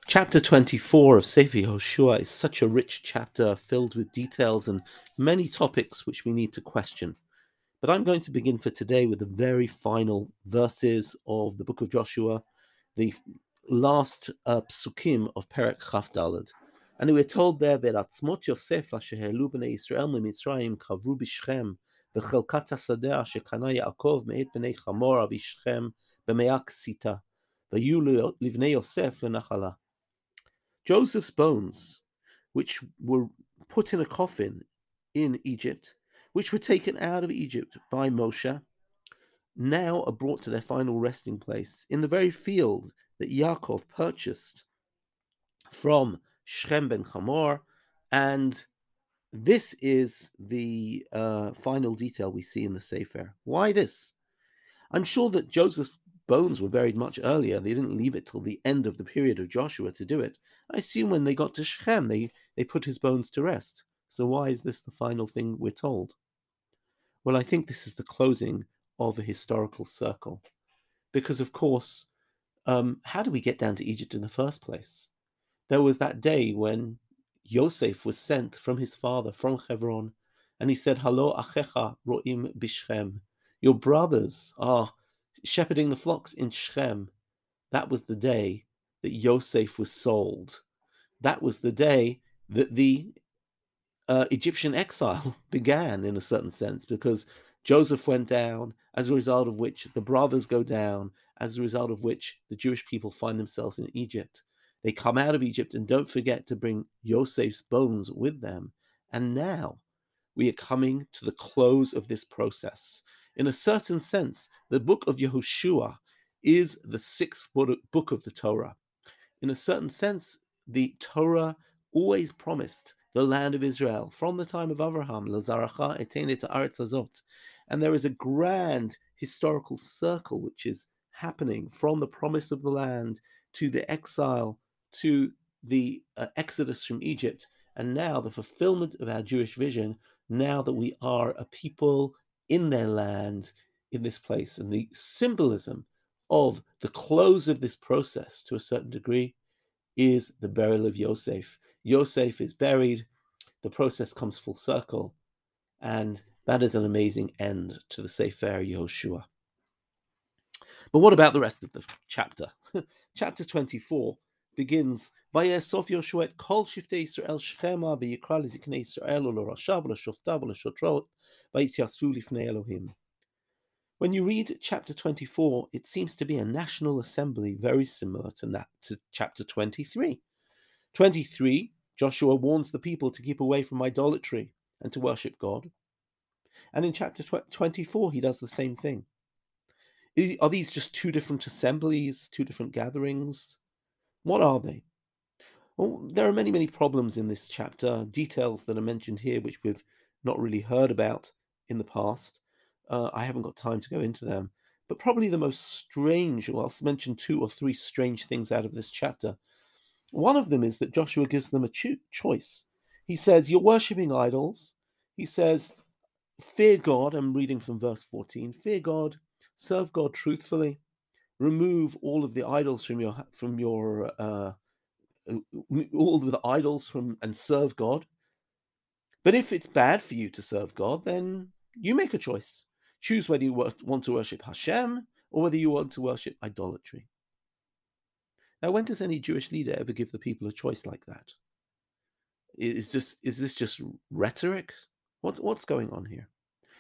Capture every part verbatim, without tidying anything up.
Chapter twenty-four of Sefer Yehoshua is such a rich chapter filled with details and many topics which we need to question. But I'm going to begin for today with the very final verses of the book of Joshua, the last uh, psukim of Perek Chaf Daled. And we're told there, "Veratzmot Yosef asher ha'elu b'nei Yisrael miMitzrayim kavru b'Shechem v'chelkat hasadeh asher kana Yaakov me'et b'nei Chamor avi Shechem b'me'ak sita v'yu livnei Yosef lenachala." Joseph's bones, which were put in a coffin in Egypt, which were taken out of Egypt by Moshe, now are brought to their final resting place in the very field that Yaakov purchased from Shechem ben Hamor, and this is the uh, final detail we see in the Sefer. Why this? I'm sure that Joseph's bones were buried much earlier. They didn't leave it till the end of the period of Joshua to do it. I assume when they got to Shechem, they, they put his bones to rest. So why is this the final thing we're told? Well, I think this is the closing of a historical circle. Because, of course, um, how did we get down to Egypt in the first place? There was that day when Yosef was sent from his father, from Hebron, and he said, "Halo achecha ro'im b'Shechem." Your brothers are shepherding the flocks in Shechem. That was the day that Yosef was sold. That was the day that the uh, Egyptian exile began, in a certain sense, because Joseph went down, as a result of which the brothers go down, as a result of which the Jewish people find themselves in Egypt. They come out of Egypt and don't forget to bring Yosef's bones with them. And now we are coming to the close of this process. In a certain sense, the book of Yehoshua is the sixth book of the Torah. In a certain sense, the Torah always promised the land of Israel from the time of Abraham, Lazaracha etene et haaretz hazot. And there is a grand historical circle which is happening from the promise of the land to the exile, to the uh, exodus from Egypt, and now the fulfillment of our Jewish vision, now that we are a people in their land, in this place. And the symbolism of the close of this process, to a certain degree, is the burial of Yosef. Yosef is buried, the process comes full circle, and that is an amazing end to the Sefer Yehoshua. But what about the rest of the chapter? Chapter twenty-four begins, "Vayesof Yoshua et kol shiftei Yisrael shchema v'yikra leziknei Yisrael u'lorashav u'leshoftav u'leshotrot v'yityasvu lifnei Elohim." When you read chapter twenty-four, it seems to be a national assembly very similar to, that, to chapter twenty-three. twenty-three, Joshua warns the people to keep away from idolatry and to worship God. And in chapter twenty-four, he does the same thing. Are these just two different assemblies, two different gatherings? What are they? Well, there are many, many problems in this chapter, details that are mentioned here which we've not really heard about in the past. Uh, I haven't got time to go into them. But probably the most strange, well, I'll mention two or three strange things out of this chapter. One of them is that Joshua gives them a cho- choice. He says, you're worshipping idols. He says, fear God. I'm reading from verse fourteen. Fear God, serve God truthfully, remove all of the idols from your from your uh, all of the idols from and serve God. But if it's bad for you to serve God, then you make a choice. Choose whether you want to worship Hashem or whether you want to worship idolatry. Now, when does any Jewish leader ever give the people a choice like that? Is just is this just rhetoric? What's what's going on here?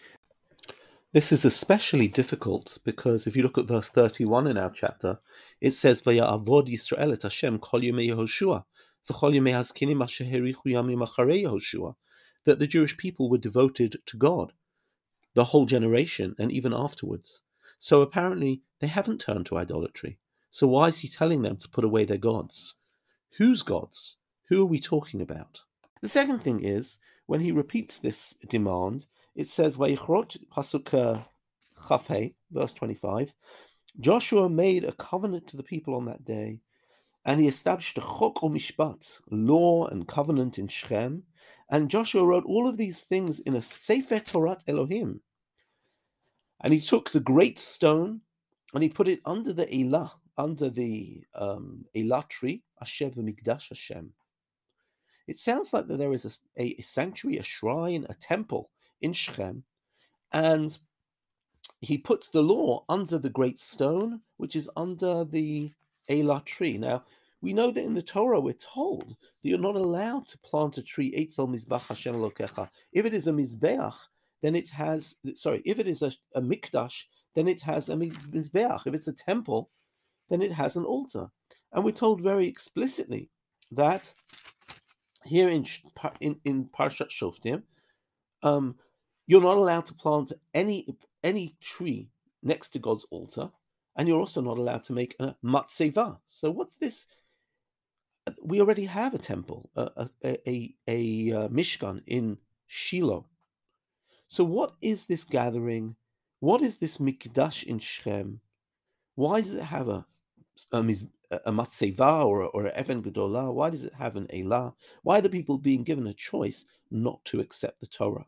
This is especially difficult because if you look at verse thirty-one in our chapter, it says, "Vaya'avod Yisrael et Hashem kol yemei Yehoshua, v'chol yemei hazkinim asher herichu yamim acharei Yehoshua," that the Jewish people were devoted to God, the whole generation, and even afterwards. So apparently they haven't turned to idolatry. So why is he telling them to put away their gods? Whose gods? Who are we talking about? The second thing is, when he repeats this demand, it says, Vayichrot Pasuk Chafei, verse twenty-five, Joshua made a covenant to the people on that day, and he established a chok or mishpat, law and covenant in Shechem, and Joshua wrote all of these things in a Sefer Torat Elohim. And he took the great stone and he put it under the Elah, under the um, Eilat tree, Asher v'Mikdash Hashem. It sounds like that there is a, a, a sanctuary, a shrine, a temple in Shechem, and he puts the law under the great stone, which is under the Eilat tree. Now, we know that in the Torah we're told that you're not allowed to plant a tree, Eitzel Mizbach Hashem Elokecha. If it is a Mizbeach, then it has, sorry, if it is a, a Mikdash, then it has a Mizbeach. If it's a temple, then it has an altar. And we're told very explicitly that here in, in, in Parshat Shoftim, um, you're not allowed to plant any any tree next to God's altar, and you're also not allowed to make a matzeva. So what's this? We already have a temple, a a, a, a, a Mishkan in Shiloh. So what is this gathering? What is this Mikdash in Shechem? Why does it have a a, a matzeva or a, or an Even Gedolah? Why does it have an Elah? Why are the people being given a choice not to accept the Torah?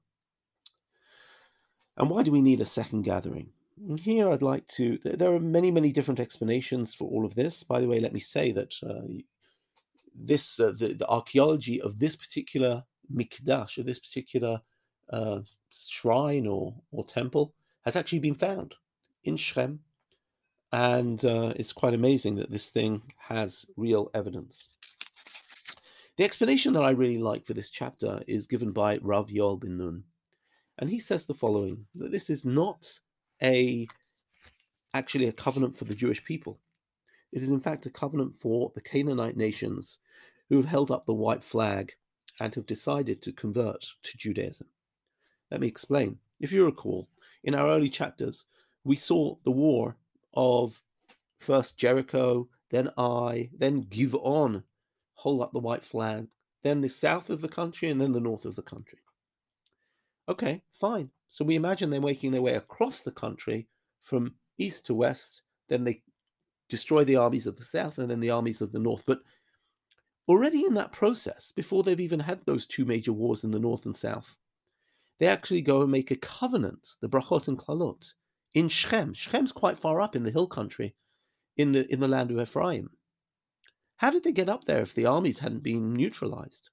And why do we need a second gathering? And here I'd like to, there are many, many different explanations for all of this. By the way, let me say that uh, this, uh, the, the archaeology of this particular mikdash, of this particular uh, shrine or, or temple, has actually been found in Shechem. And uh, it's quite amazing that this thing has real evidence. The explanation that I really like for this chapter is given by Rav Yoel ben Nun. And he says the following, that this is not a actually a covenant for the Jewish people. It is in fact a covenant for the Canaanite nations who have held up the white flag and have decided to convert to Judaism. Let me explain. If you recall, in our early chapters, we saw the war of first Jericho, then Ai, then Giv'on, hold up the white flag, then the south of the country, and then the north of the country. Okay, fine. So we imagine them making their way across the country from east to west, then they destroy the armies of the south and then the armies of the north. But already in that process, before they've even had those two major wars in the north and south, they actually go and make a covenant, the Brachot and Klalot, in Shechem. Shechem's quite far up in the hill country, in the in the land of Ephraim. How did they get up there if the armies hadn't been neutralized?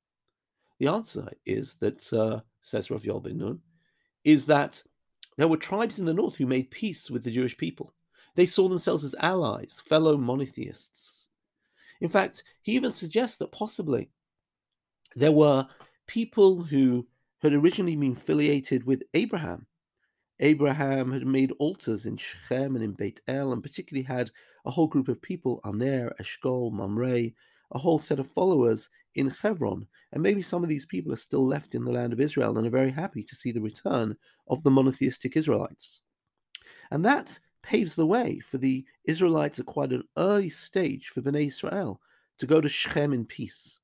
The answer is that, uh, says Rav Yoel ben Nun, is that there were tribes in the north who made peace with the Jewish people. They saw themselves as allies, fellow monotheists. In fact, he even suggests that possibly there were people who had originally been affiliated with Abraham. Abraham had made altars in Shechem and in Beit El, and particularly had a whole group of people, Aner, Eshkol, Mamre, a whole set of followers in Hebron. And maybe some of these people are still left in the land of Israel and are very happy to see the return of the monotheistic Israelites. And that paves the way for the Israelites at quite an early stage for Bnei Israel to go to Shechem in peace.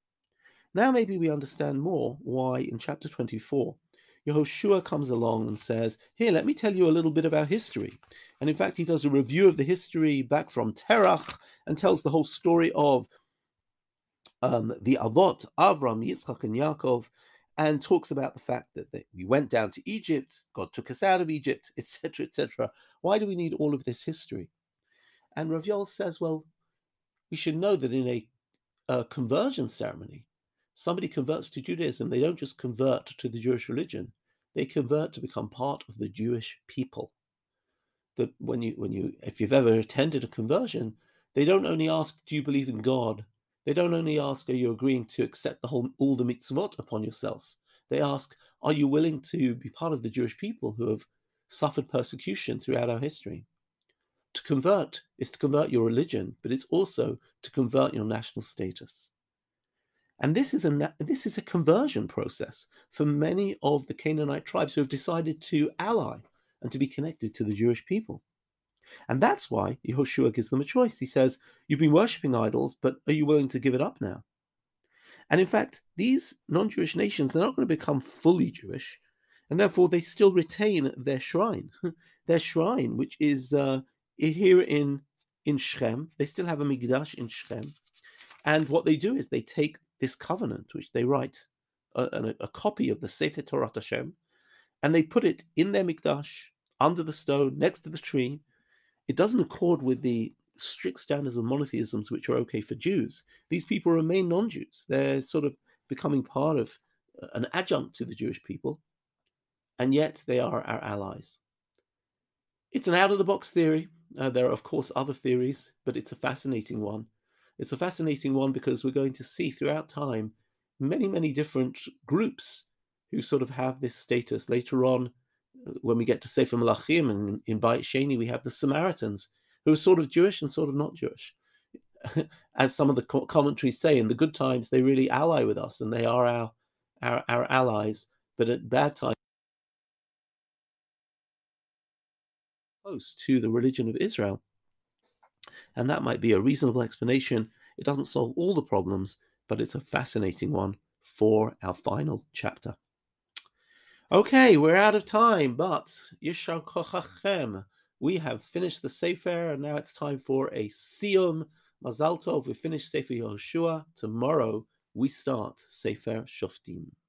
Now maybe we understand more why in chapter twenty-four, Yehoshua comes along and says, here, let me tell you a little bit of our history. And in fact, he does a review of the history back from Terach and tells the whole story of um, the Avot, Avram, Yitzchak, and Yaakov, and talks about the fact that they, we went down to Egypt, God took us out of Egypt, et cetera, et cetera. Why do we need all of this history? And Rav Yoel says, well, we should know that in a, a conversion ceremony, somebody converts to Judaism, they don't just convert to the Jewish religion, they convert to become part of the Jewish people. That when you, when you, if you've ever attended a conversion, they don't only ask, do you believe in God? They don't only ask, are you agreeing to accept the whole, all the mitzvot upon yourself? They ask, are you willing to be part of the Jewish people who have suffered persecution throughout our history? To convert is to convert your religion, but it's also to convert your national status. And this is a this is a conversion process for many of the Canaanite tribes who have decided to ally and to be connected to the Jewish people. And that's why Yehoshua gives them a choice. He says, you've been worshipping idols, but are you willing to give it up now? And in fact, these non-Jewish nations, they're not going to become fully Jewish, and therefore they still retain their shrine. Their shrine, which is uh, here in, in Shechem. They still have a Mikdash in Shechem. And what they do is they take this covenant, which they write, a, a, a copy of the Sefer Torah Hashem, and they put it in their Mikdash, under the stone, next to the tree. It doesn't accord with the strict standards of monotheisms which are okay for Jews. These people remain non-Jews. They're sort of becoming part of uh, an adjunct to the Jewish people, and yet they are our allies. It's an out-of-the-box theory. Uh, there are, of course, other theories, but it's a fascinating one. It's a fascinating one because we're going to see throughout time many, many different groups who sort of have this status. Later on, uh, when we get to Sefer Malachim and in Beit Sheni, we have the Samaritans, who are sort of Jewish and sort of not Jewish. As some of the commentaries say, in the good times, they really ally with us and they are our, our, our allies, but at bad times, close to the religion of Israel. And that might be a reasonable explanation. It doesn't solve all the problems, but it's a fascinating one for our final chapter. Okay, we're out of time, but Yishar Kochachem. We have finished the Sefer, and now it's time for a Siyum. Mazal Tov, we finish Sefer Yehoshua. Tomorrow we start Sefer Shoftim.